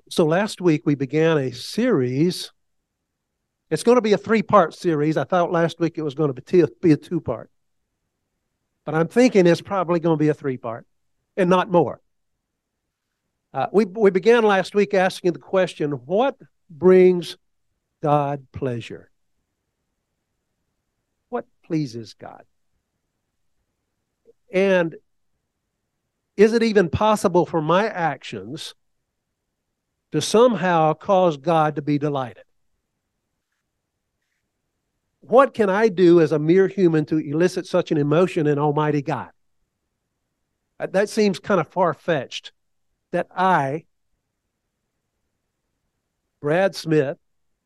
So last week we began a series. It's going to be a 3-part series. I thought last week it was going to be a 2-part. But I'm thinking it's probably going to be a 3-part and not more. We began last week asking the question, what brings God pleasure? What pleases God? And is it even possible for my actions to somehow cause God to be delighted? What can I do as a mere human to elicit such an emotion in Almighty God? That seems kind of far-fetched. That I, Brad Smith,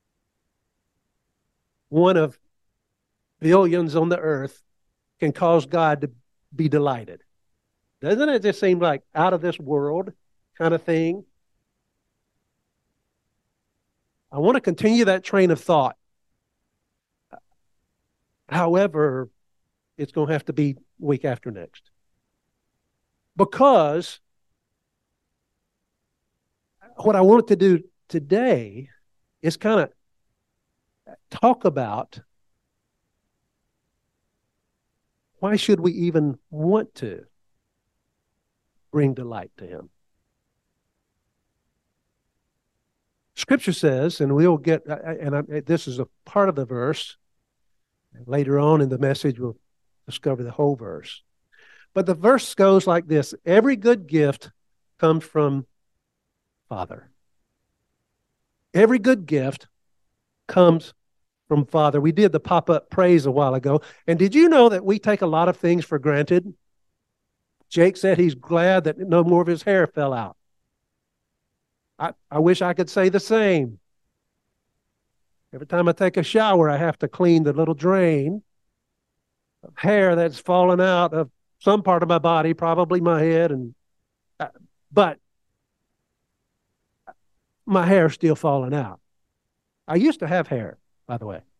one of billions on the earth, can cause God to be delighted. Doesn't it just seem like out of this world kind of thing? I want to continue that train of thought. However, it's going to have to be week after next. Because what I wanted to do today is kind of talk about why should we even want to bring delight to him. Scripture says, and we'll get, this is a part of the verse. Later on in the message, we'll discover the whole verse. But the verse goes like this: every good gift comes from Father. Every good gift comes from Father. We did the pop-up praise a while ago. And did you know that we take a lot of things for granted? Jake said he's glad that no more of his hair fell out. I wish I could say the same. Every time I take a shower, I have to clean the little drain of hair that's fallen out of some part of my body, probably my head, but my hair's still falling out. I used to have hair, by the way.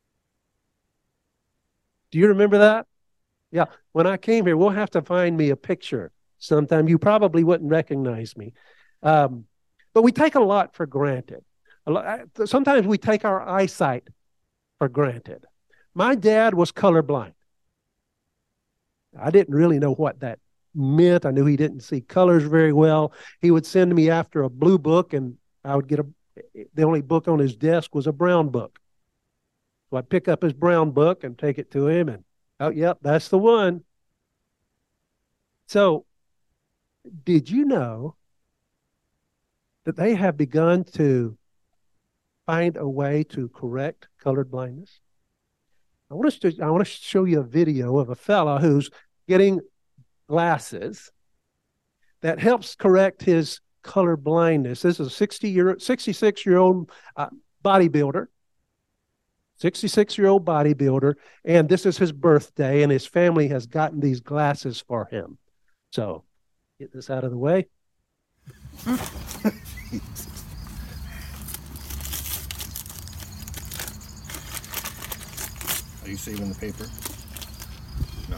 Do you remember that? Yeah. When I came here, we'll have to find me a picture sometime. You probably wouldn't recognize me. But we take a lot for granted. Sometimes we take our eyesight for granted. My dad was colorblind. I didn't really know what that meant. I knew he didn't see colors very well. He would send me after a blue book, and I would get the only book on his desk was a brown book. So I'd pick up his brown book and take it to him, and oh, yep, that's the one. So, did you know that they have begun to find a way to correct colored blindness? I want to show you a video of a fella who's getting glasses that helps correct his color blindness. This is a 66-year-old bodybuilder. 66-year-old bodybuilder, and this is his birthday, and his family has gotten these glasses for him. So, get this out of the way. Are you saving the paper? No.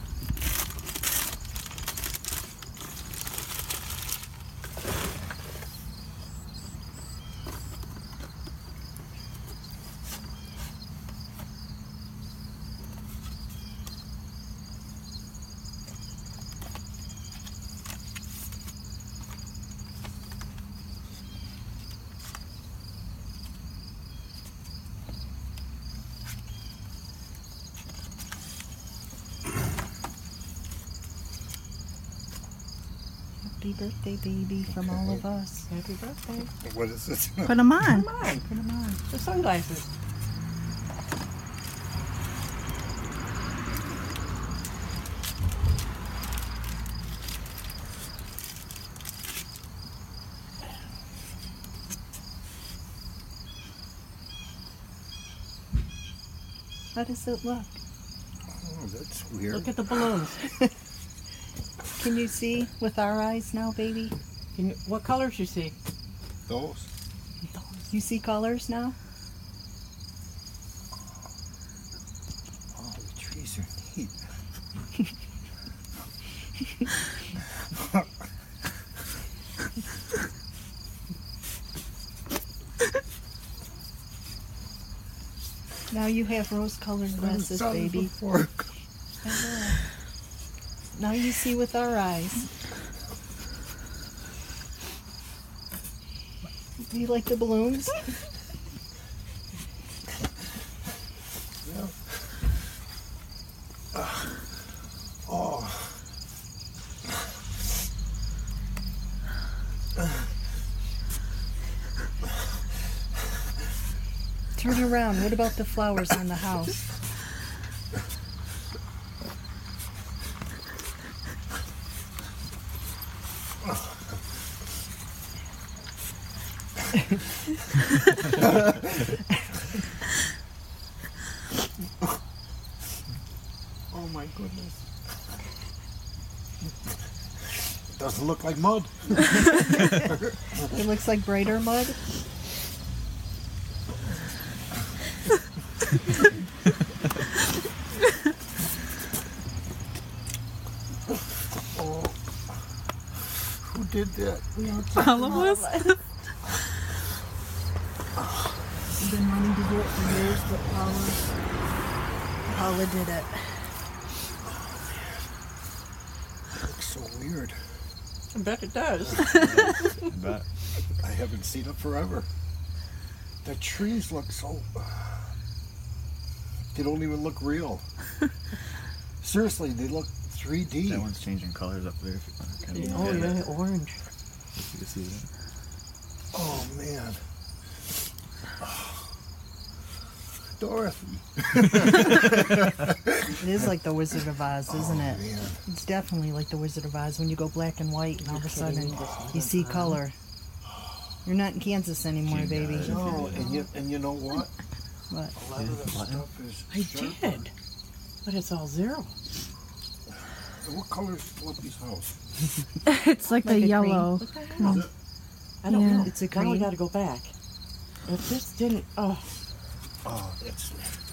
Happy birthday, baby, from all of us. Happy birthday. What is this? Put them on. Put them on. The sunglasses. How does it look? Oh, that's weird. Look at the balloons. Can you see with our eyes now, baby? What colors you see? Those. You see colors now? Oh, the trees are neat. Now you have rose-colored glasses, baby. Before. I know. Now you see with our eyes. Do you like the balloons? Yeah. Oh. Turn around. What about the flowers on the house? Oh my goodness. It doesn't look like mud. It looks like brighter mud. Oh. Who did that? All of us. I've been wanting to do it for years, but Paula did it. It looks so weird. I bet it does. I bet. I haven't seen it forever. The trees look so... They don't even look real. Seriously, they look 3D. That one's changing colors up there. If you Oh yeah, orange. You can see that. Oh, man. Dorothy. It is like the Wizard of Oz, isn't it? Man. It's definitely like the Wizard of Oz when you go black and white and all of a sudden you see color. You're not in Kansas anymore, baby. No, and you know what? What? A lot of the stuff is I sharper. did. But it's all zero. What color is Fluffy's house? It's like Like the a yellow. What the hell? Is it? I don't Yeah. know. It's a Now we cream. got to go back. If this didn't, Oh, it's...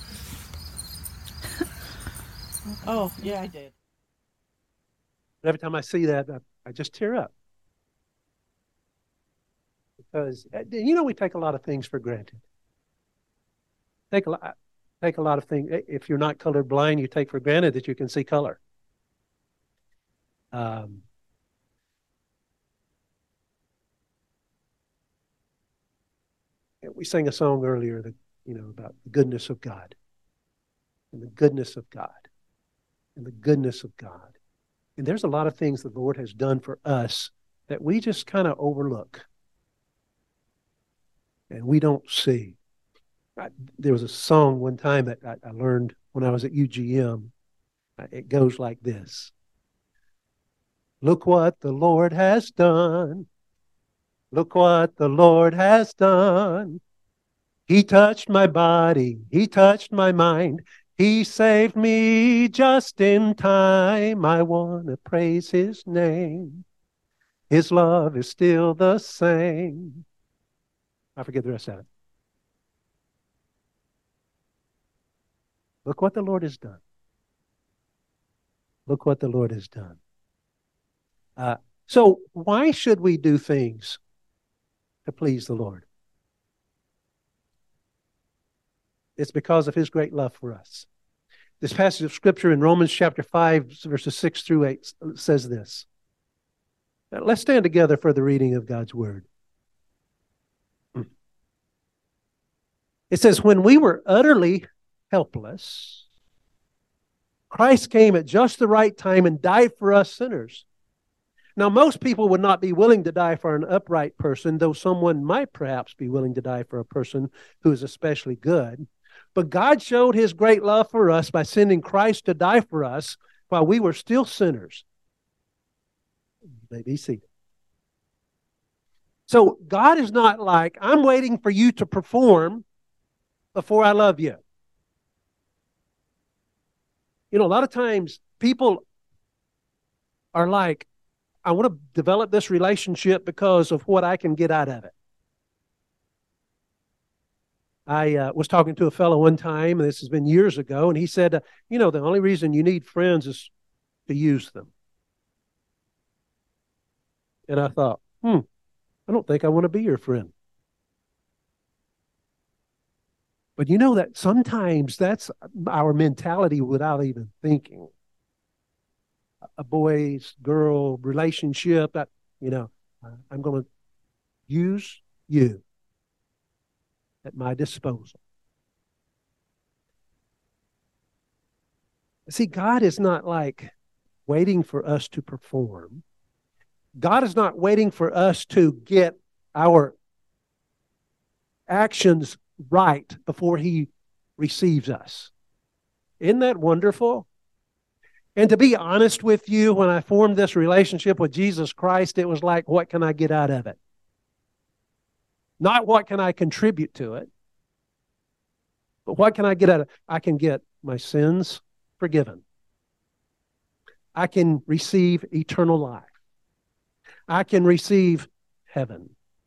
oh yeah, I did. Every time I see that, I just tear up. Because, we take a lot of things for granted. Take a lot of things. If you're not colorblind, you take for granted that you can see color. We sang a song earlier that, about the goodness of God and the goodness of God and the goodness of God. And there's a lot of things the Lord has done for us that we just kind of overlook and we don't see. There was a song one time that I learned when I was at UGM. It goes like this. Look what the Lord has done. Look what the Lord has done. He touched my body. He touched my mind. He saved me just in time. I want to praise his name. His love is still the same. I forget the rest of it. Look what the Lord has done. Look what the Lord has done. So why should we do things to please the Lord? It's because of his great love for us. This passage of scripture in Romans chapter 5, verses 6 through 8 says this. Now, let's stand together for the reading of God's word. It says, when we were utterly helpless, Christ came at just the right time and died for us sinners. Now, most people would not be willing to die for an upright person, though someone might perhaps be willing to die for a person who is especially good. But God showed his great love for us by sending Christ to die for us while we were still sinners. You may be seated. So God is not like, I'm waiting for you to perform before I love you. A lot of times people are like, I want to develop this relationship because of what I can get out of it. I was talking to a fellow one time, and this has been years ago, and he said, the only reason you need friends is to use them. And I thought, I don't think I want to be your friend. But you know that sometimes that's our mentality without even thinking. A boy's girl relationship, I'm going to use you at my disposal. See, God is not like waiting for us to perform. God is not waiting for us to get our actions right before He receives us. Isn't that wonderful? And to be honest with you, when I formed this relationship with Jesus Christ, it was like, what can I get out of it? Not what can I contribute to it, but what can I get out of it? I can get my sins forgiven. I can receive eternal life. I can receive heaven.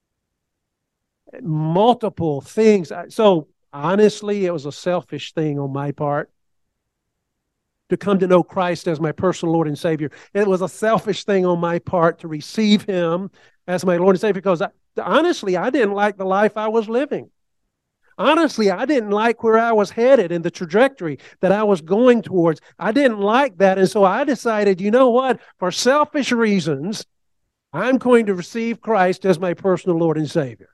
Multiple things. So honestly, it was a selfish thing on my part to come to know Christ as my personal Lord and Savior. It was a selfish thing on my part to receive Him as my Lord and Savior because honestly, I didn't like the life I was living. Honestly, I didn't like where I was headed and the trajectory that I was going towards. I didn't like that. And so I decided, you know what? For selfish reasons, I'm going to receive Christ as my personal Lord and Savior.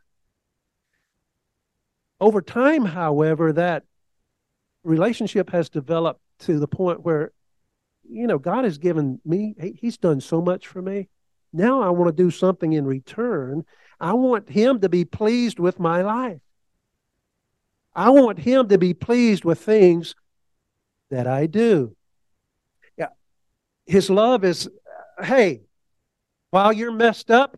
Over time, however, that relationship has developed to the point where, God has given me, He's done so much for me. Now I want to do something in return. I want Him to be pleased with my life. I want Him to be pleased with things that I do. Yeah. His love is, hey, while you're messed up,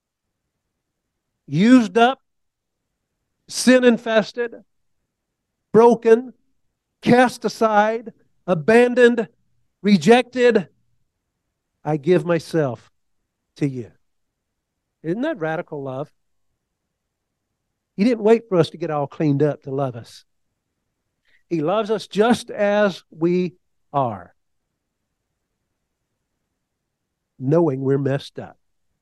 used up, sin-infested, broken, cast aside, abandoned, rejected, I give myself to you. Isn't that radical love? He didn't wait for us to get all cleaned up to love us. He loves us just as we are, knowing we're messed up.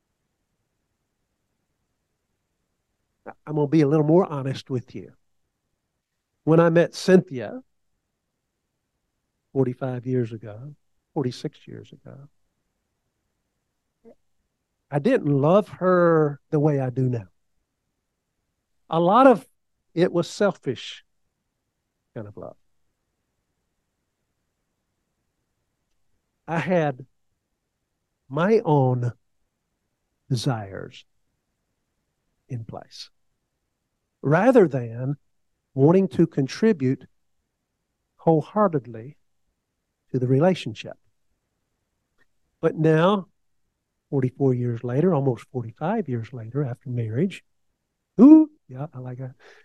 I'm going to be a little more honest with you. When I met Cynthia 46 years ago, I didn't love her the way I do now. A lot of it was selfish kind of love. I had my own desires in place, rather than wanting to contribute wholeheartedly to the relationship. But now, 44 years later, almost 45 years later after marriage, I like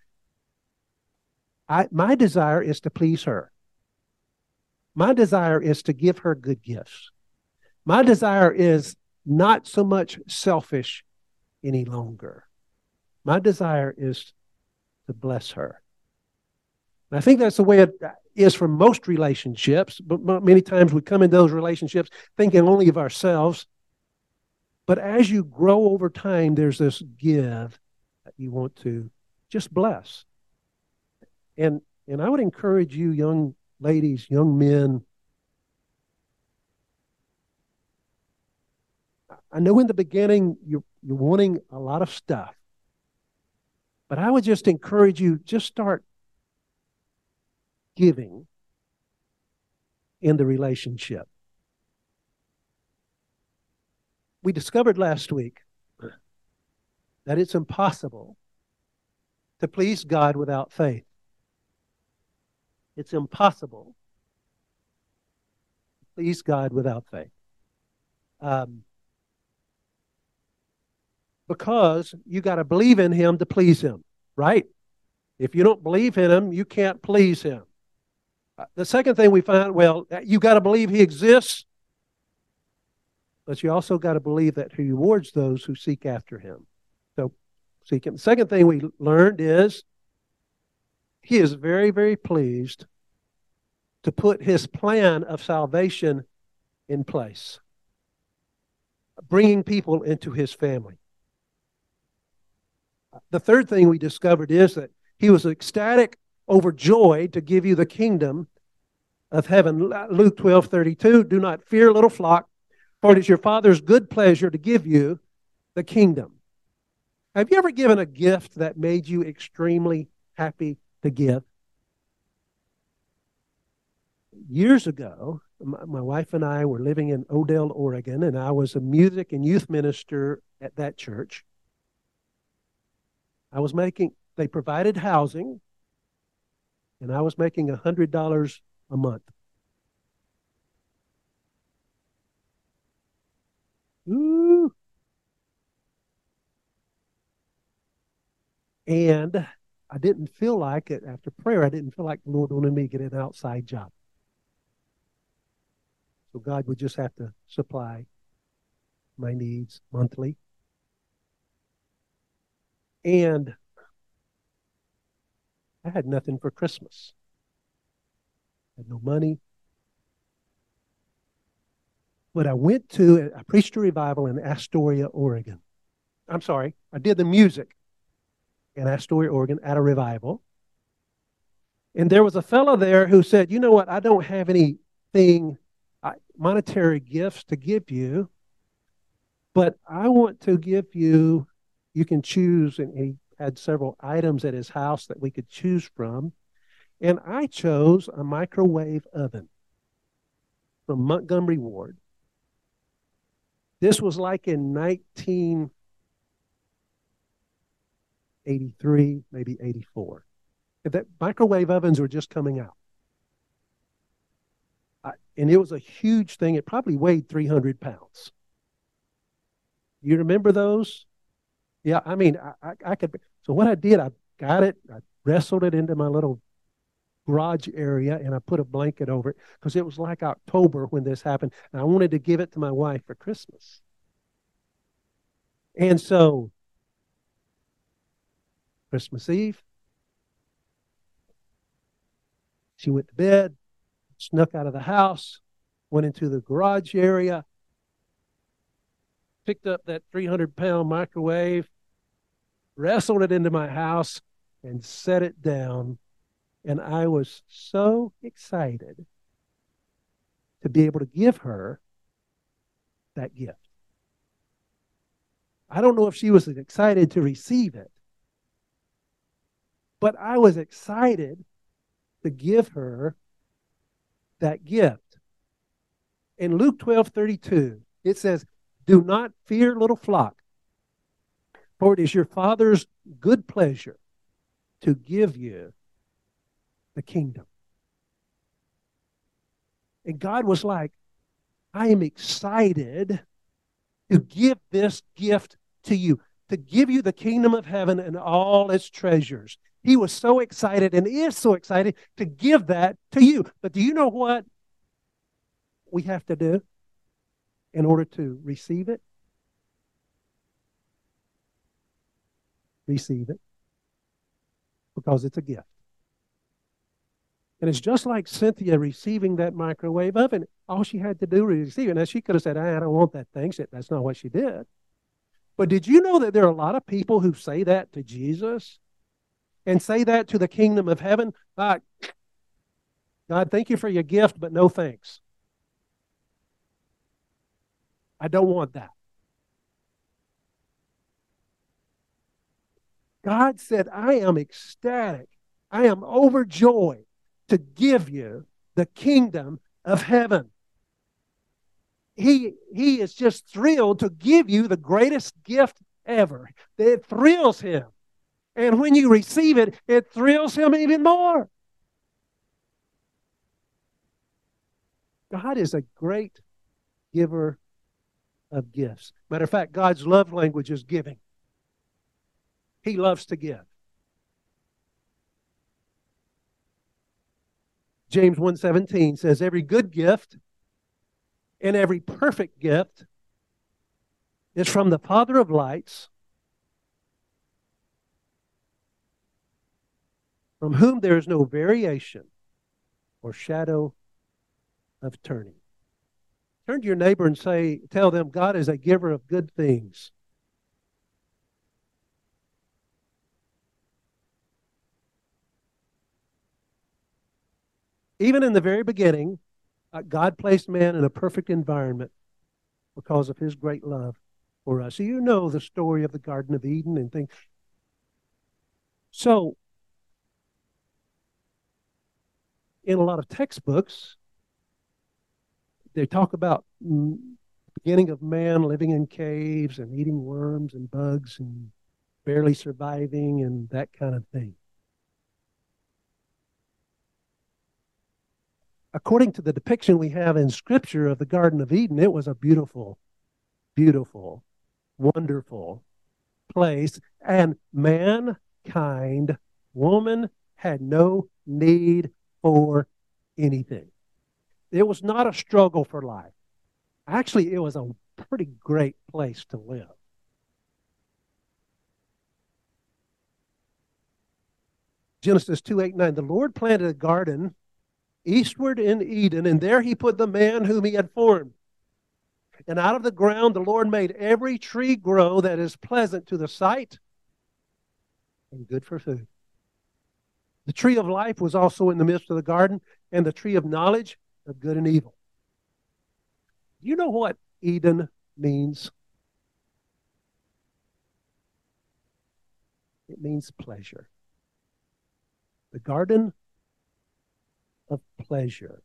that. My desire is to please her. My desire is to give her good gifts. My desire is not so much selfish any longer. My desire is to bless her. And I think that's the way it is for most relationships, but many times we come into those relationships thinking only of ourselves. But as you grow over time, there's this give that you want to just bless. And I would encourage you, young ladies, young men, I know in the beginning you're wanting a lot of stuff, but I would just encourage you, just start giving in the relationship. We discovered last week that it's impossible to please God without faith. It's impossible to please God without faith. Because you got to believe in Him to please Him, right? If you don't believe in Him, you can't please Him. The second thing we find, you got to believe He exists, but you also got to believe that He rewards those who seek after Him. So, seek Him. The second thing we learned is He is very, very pleased to put His plan of salvation in place, bringing people into His family. The third thing we discovered is that He was ecstatic overjoyed to give you the kingdom of heaven. Luke 12:32, do not fear, little flock, for it is your Father's good pleasure to give you the kingdom. Have you ever given a gift that made you extremely happy to give? Years ago, my wife and I were living in Odell, Oregon, and I was a music and youth minister at that church. They provided housing, and I was making $100 a month. Ooh. And I didn't feel like it after prayer. I didn't feel like the Lord wanted me to get an outside job. So God would just have to supply my needs monthly. And I had nothing for Christmas. I had no money. But I preached a revival in Astoria, Oregon. I'm sorry, I did the music in Astoria, Oregon at a revival. And there was a fellow there who said, you know what, I don't have anything, monetary gifts to give you, but I want to give you, you can choose, and he had several items at his house that we could choose from. And I chose a microwave oven from Montgomery Ward. This was like in 1983, maybe 84. That microwave ovens were just coming out. And it was a huge thing. It probably weighed 300 pounds. You remember those? Yeah, I mean, I could. So what I did, I got it, I wrestled it into my little garage area, and I put a blanket over it because it was like October when this happened, and I wanted to give it to my wife for Christmas. And so, Christmas Eve, she went to bed, snuck out of the house, went into the garage area, picked up that 300-pound microwave, wrestled it into my house, and set it down. And I was so excited to be able to give her that gift. I don't know if she was excited to receive it, but I was excited to give her that gift. In Luke 12:32, it says, do not fear, little flock, for it is your Father's good pleasure to give you the kingdom. And God was like, I am excited to give this gift to you, to give you the kingdom of heaven and all its treasures. He was so excited and is so excited to give that to you. But do you know what we have to do in order to receive it? Receive it. Because it's a gift. And it's just like Cynthia receiving that microwave oven. All she had to do was receive it. Now, she could have said, I don't want that thing. That's not what she did. But did you know that there are a lot of people who say that to Jesus and say that to the kingdom of heaven? God, thank you for your gift, but no thanks. I don't want that. God said, I am ecstatic. I am overjoyed to give you the kingdom of heaven. He is just thrilled to give you the greatest gift ever. It thrills him. And when you receive it, it thrills him even more. God is a great giver of gifts. Matter of fact, God's love language is giving. He loves to give. James 1:17 says, every good gift and every perfect gift is from the Father of lights, from whom there is no variation or shadow of turning. Turn to your neighbor and tell them, God is a giver of good things. Even in the very beginning, God placed man in a perfect environment because of his great love for us. So you know the story of the Garden of Eden and things. So, in a lot of textbooks, they talk about the beginning of man living in caves and eating worms and bugs and barely surviving and that kind of thing. According to the depiction we have in Scripture of the Garden of Eden, it was a beautiful, beautiful, wonderful place. And mankind, woman, had no need for anything. It was not a struggle for life. Actually, it was a pretty great place to live. Genesis 2:8-9, the Lord planted a garden eastward in Eden, and there he put the man whom he had formed. And out of the ground the Lord made every tree grow that is pleasant to the sight and good for food. The tree of life was also in the midst of the garden, and the tree of knowledge of good and evil. Do you know what Eden means? It means pleasure. The garden of pleasure.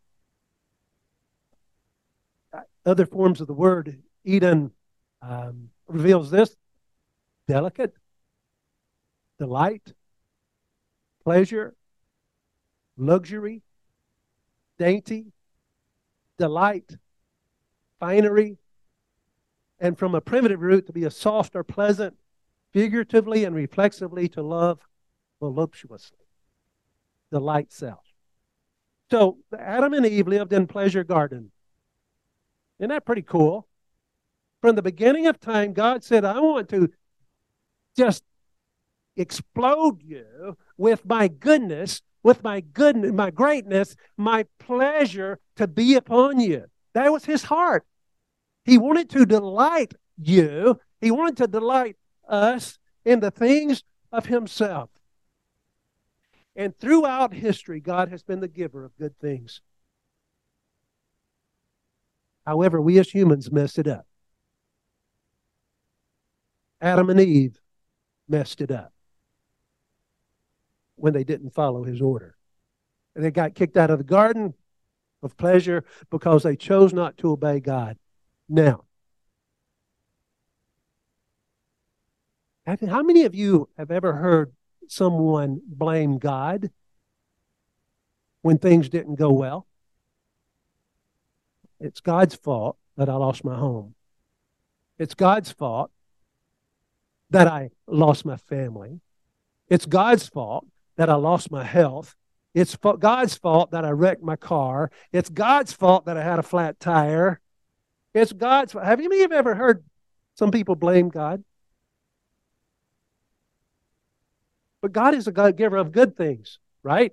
Other forms of the word Eden reveals this: delicate, delight, pleasure, luxury, dainty, delight, finery, and from a primitive root to be a soft or pleasant, figuratively and reflexively to love voluptuously. Delight self. So Adam and Eve lived in pleasure garden. Isn't that pretty cool? From the beginning of time, God said, I want to just explode you with my goodness, my greatness, my pleasure to be upon you. That was his heart. He wanted to delight you. He wanted to delight us in the things of himself. And throughout history, God has been the giver of good things. However, we as humans messed it up. Adam and Eve messed it up when they didn't follow his order. And they got kicked out of the garden of pleasure because they chose not to obey God. Now, how many of you have ever heard someone blame God when things didn't go well? It's God's fault that I lost my home. It's God's fault that I lost my family. It's God's fault that I lost my health. It's God's fault that I wrecked my car. It's God's fault that I had a flat tire. It's God's fault. Have you ever heard some people blame God? But God is a God giver of good things, right?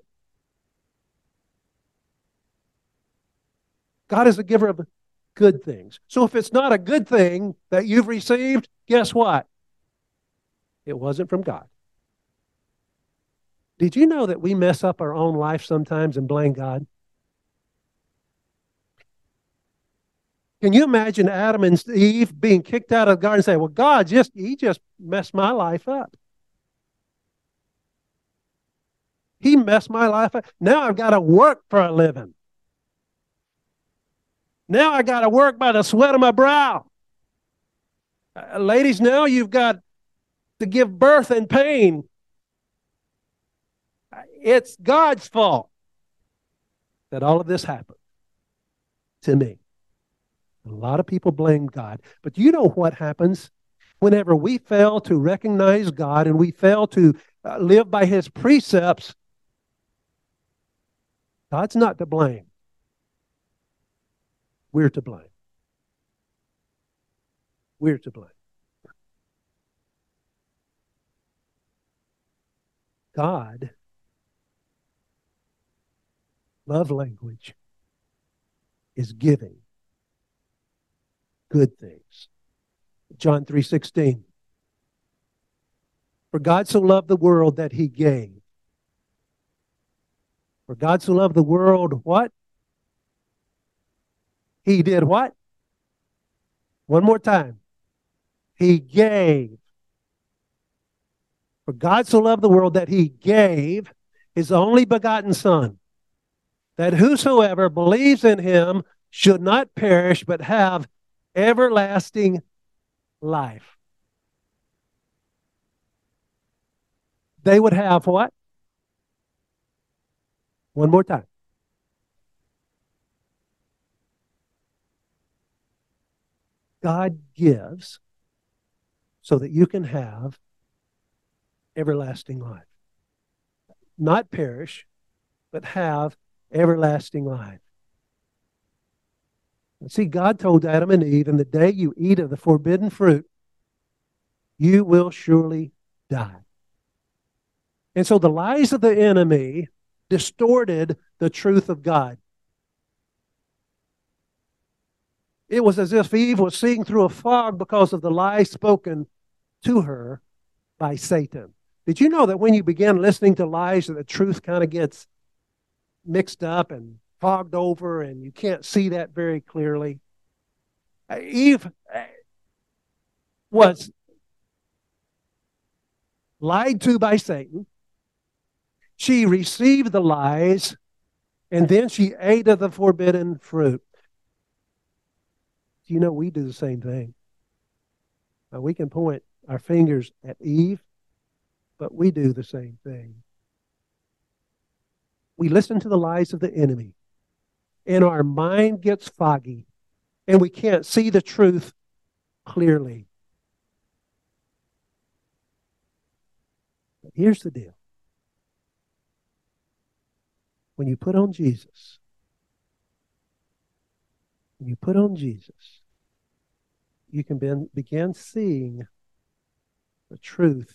God is a giver of good things. So if it's not a good thing that you've received, guess what? It wasn't from God. Did you know that we mess up our own life sometimes and blame God? Can you imagine Adam and Eve being kicked out of the garden and say, well, God, he just messed my life up. He messed my life up. Now I've got to work for a living. Now I got to work by the sweat of my brow. Ladies, now you've got to give birth in pain. It's God's fault that all of this happened to me. A lot of people blame God. But you know what happens whenever we fail to recognize God and we fail to live by his precepts? God's not to blame. We're to blame. We're to blame. God, love language, is giving good things. John 3:16. For God so loved the world that he gave. For God so loved the world, what? He did what? One more time. He gave. For God so loved the world that he gave his only begotten Son, that whosoever believes in him should not perish but have everlasting life. They would have what? One more time. God gives so that you can have everlasting life. Not perish, but have everlasting life. And see, God told Adam and Eve, in the day you eat of the forbidden fruit, you will surely die. And so the lies of the enemy distorted the truth of God. It was as if Eve was seeing through a fog because of the lie spoken to her by Satan. Did you know that when you begin listening to lies, that the truth kind of gets mixed up and fogged over and you can't see that very clearly? Eve was lied to by Satan. She received the lies, and then she ate of the forbidden fruit. You know, we do the same thing. Now, we can point our fingers at Eve, but we do the same thing. We listen to the lies of the enemy, and our mind gets foggy, and we can't see the truth clearly. But here's the deal. When you put on Jesus, you can begin seeing the truth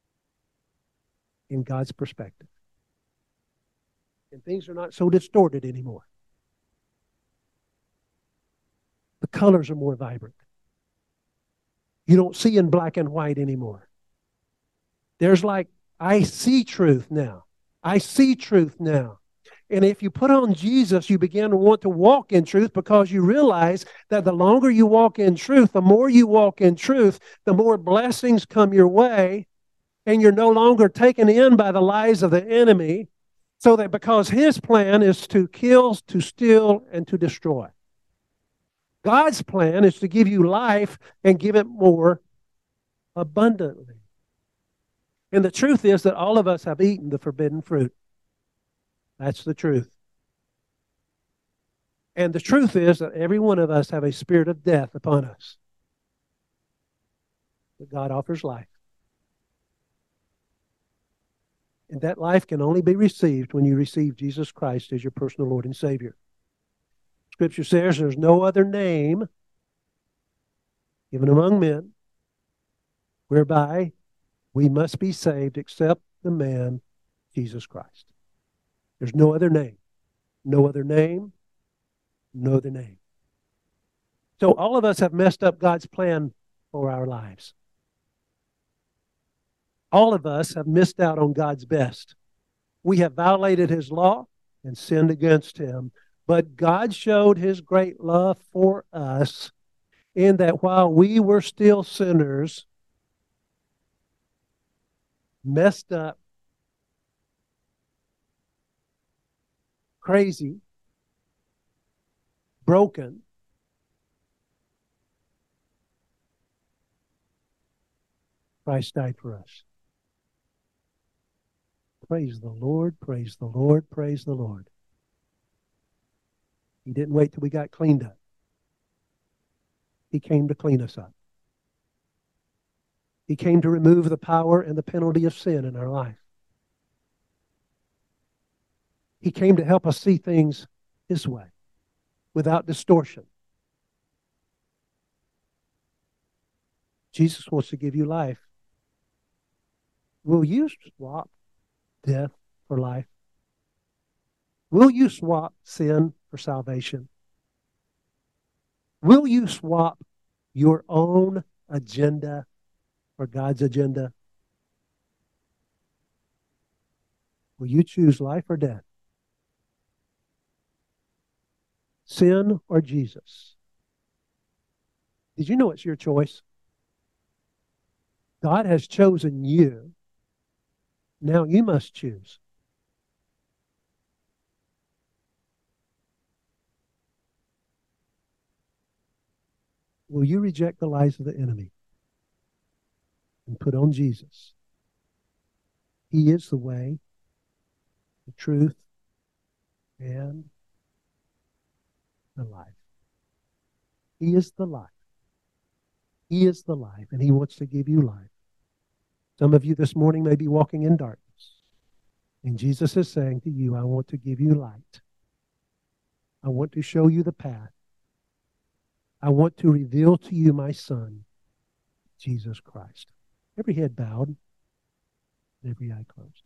in God's perspective. And things are not so distorted anymore. The colors are more vibrant. You don't see in black and white anymore. There's like, I see truth now. I see truth now. And if you put on Jesus, you begin to want to walk in truth, because you realize that the longer you walk in truth, the more you walk in truth, the more blessings come your way, and you're no longer taken in by the lies of the enemy, so that because his plan is to kill, to steal, and to destroy. God's plan is to give you life and give it more abundantly. And the truth is that all of us have eaten the forbidden fruit. That's the truth. And the truth is that every one of us have a spirit of death upon us. But God offers life. And that life can only be received when you receive Jesus Christ as your personal Lord and Savior. Scripture says there's no other name given among men whereby we must be saved except the man Jesus Christ. There's no other name. No other name. No other name. So all of us have messed up God's plan for our lives. All of us have missed out on God's best. We have violated his law and sinned against him. But God showed his great love for us in that while we were still sinners, messed up, crazy, broken, Christ died for us. Praise the Lord, praise the Lord, praise the Lord. He didn't wait till we got cleaned up. He came to clean us up. He came to remove the power and the penalty of sin in our life. He came to help us see things his way, without distortion. Jesus wants to give you life. Will you swap death for life? Will you swap sin for salvation? Will you swap your own agenda for God's agenda? Will you choose life or death? sin or Jesus? Did you know it's your choice? God has chosen you. Now you must choose. Will you reject the lies of the enemy and put on Jesus? He is the way, the truth, and the life. He is the life. He is the life, and he wants to give you life. Some of you this morning may be walking in darkness. And Jesus is saying to you, I want to give you light. I want to show you the path. I want to reveal to you my Son, Jesus Christ. Every head bowed, every eye closed.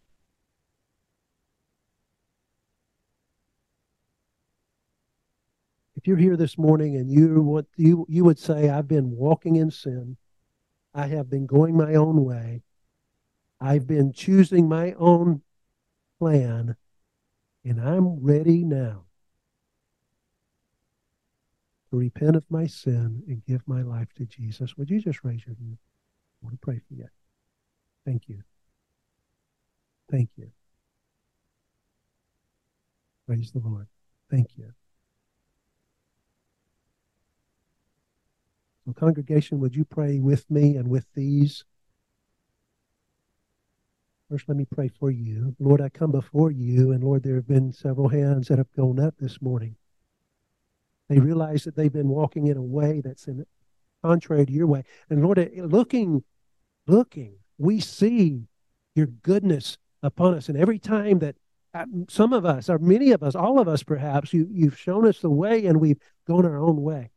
If you're here this morning and you would say, I've been walking in sin. I have been going my own way. I've been choosing my own plan, and I'm ready now to repent of my sin and give my life to Jesus. Would you just raise your hand? I want to pray for you. Thank you. Thank you. Praise the Lord. Thank you. So, congregation, would you pray with me and with these? First, let me pray for you. Lord, I come before you, and Lord, there have been several hands that have gone up this morning. They realize that they've been walking in a way that's contrary to your way. And Lord, looking, we see your goodness upon us. And every time that some of us, or many of us, all of us perhaps, you've shown us the way and we've gone our own way.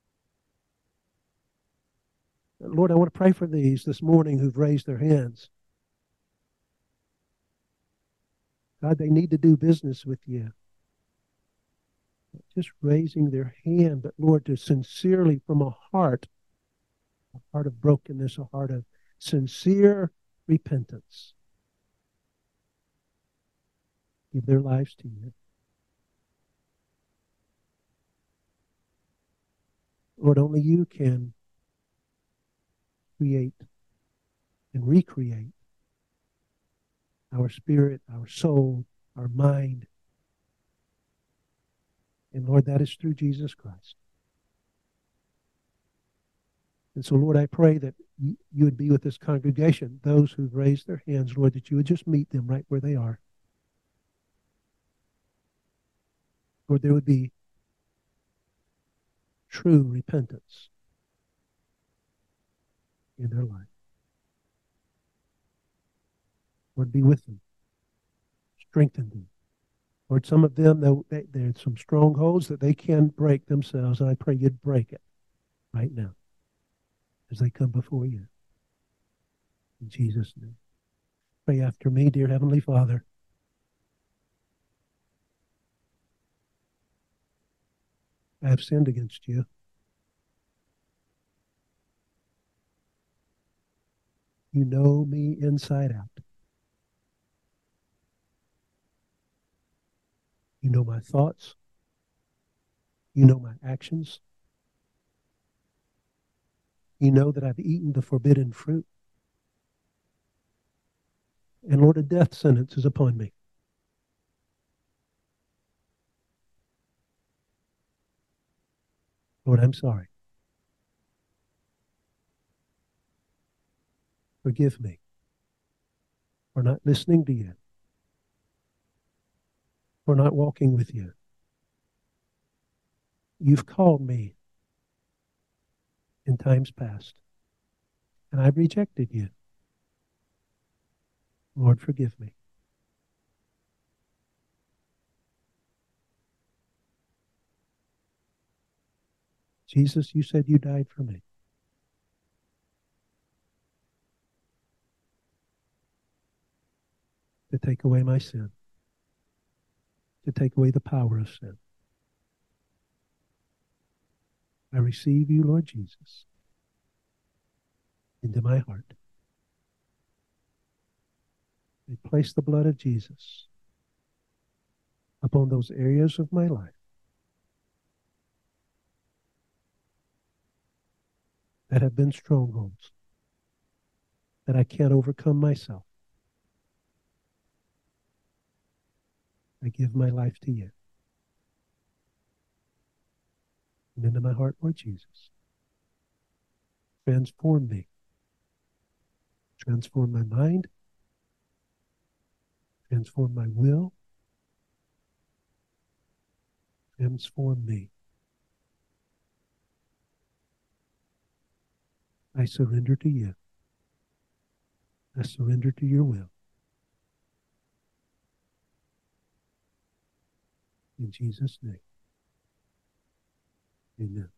Lord, I want to pray for these this morning who've raised their hands. God, they need to do business with you. Not just raising their hand, but Lord, to sincerely from a heart of brokenness, a heart of sincere repentance, give their lives to you. Lord, only you can create and recreate our spirit, our soul, our mind. And Lord, that is through Jesus Christ. And so, Lord, I pray that you would be with this congregation, those who've raised their hands, Lord, that you would just meet them right where they are. Lord, there would be true repentance in their life. Lord, be with them. Strengthen them. Lord, some of them, there's some strongholds that they can break themselves, and I pray you'd break it right now as they come before you. In Jesus' name. Pray after me, dear Heavenly Father. I have sinned against you. You know me inside out. You know my thoughts. You know my actions. You know that I've eaten the forbidden fruit. And Lord, a death sentence is upon me. Lord, I'm sorry. Forgive me for not listening to you, for not walking with you. You've called me in times past, and I've rejected you. Lord, forgive me. Jesus, you said you died for me. To take away my sin. To take away the power of sin. I receive you, Lord Jesus, into my heart. I place the blood of Jesus upon those areas of my life that have been strongholds that I can't overcome myself. I give my life to you. Come into my heart, Lord Jesus. Transform me. Transform my mind. Transform my will. Transform me. I surrender to you. I surrender to your will. In Jesus' name. Amen.